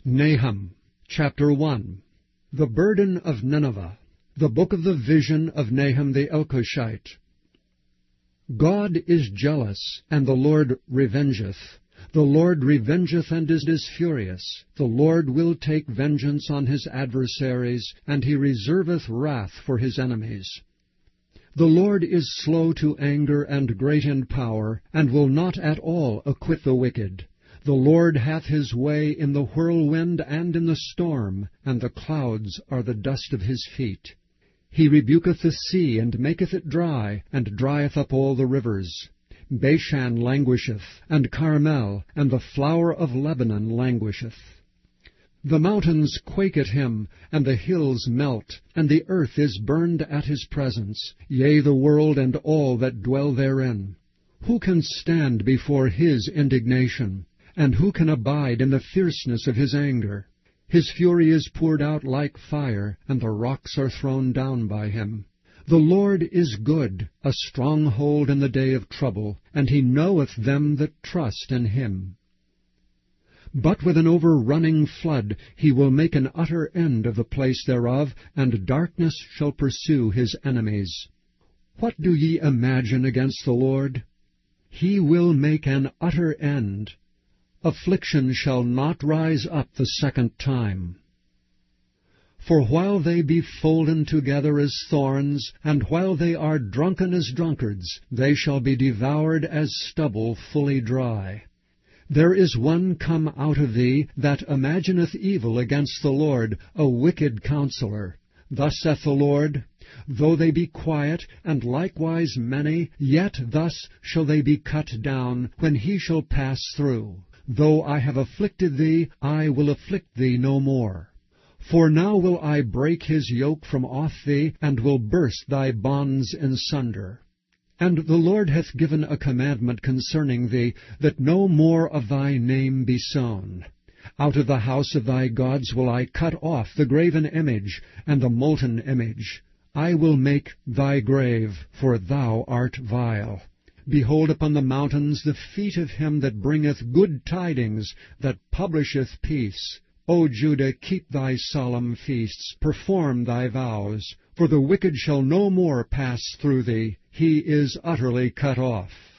Nahum, chapter 1. The burden of Nineveh. The book of the vision of Nahum the Elkoshite. God is jealous, and the Lord revengeth. The Lord revengeth and is furious. The Lord will take vengeance on his adversaries, and he reserveth wrath for his enemies. The Lord is slow to anger and great in power, and will not at all acquit the wicked. The Lord hath his way in the whirlwind and in the storm, and the clouds are the dust of his feet. He rebuketh the sea, and maketh it dry, and drieth up all the rivers. Bashan languisheth, and Carmel, and the flower of Lebanon languisheth. The mountains quake at him, and the hills melt, and the earth is burned at his presence, yea, the world and all that dwell therein. Who can stand before his indignation? And who can abide in the fierceness of his anger? His fury is poured out like fire, and the rocks are thrown down by him. The Lord is good, a stronghold in the day of trouble, and he knoweth them that trust in him. But with an overrunning flood he will make an utter end of the place thereof, and darkness shall pursue his enemies. What do ye imagine against the Lord? He will make an utter end. Affliction shall not rise up the second time. For while they be folden together as thorns, and while they are drunken as drunkards, they shall be devoured as stubble fully dry. There is one come out of thee that imagineth evil against the Lord, a wicked counselor. Thus saith the Lord, Though they be quiet, and likewise many, yet thus shall they be cut down, when he shall pass through. Though I have afflicted thee, I will afflict thee no more. For now will I break his yoke from off thee, and will burst thy bonds in sunder. And the Lord hath given a commandment concerning thee, that no more of thy name be sown. Out of the house of thy gods will I cut off the graven image, and the molten image. I will make thy grave, for thou art vile. Behold upon the mountains the feet of him that bringeth good tidings, that publisheth peace. O Judah, keep thy solemn feasts, perform thy vows. For the wicked shall no more pass through thee, he is utterly cut off.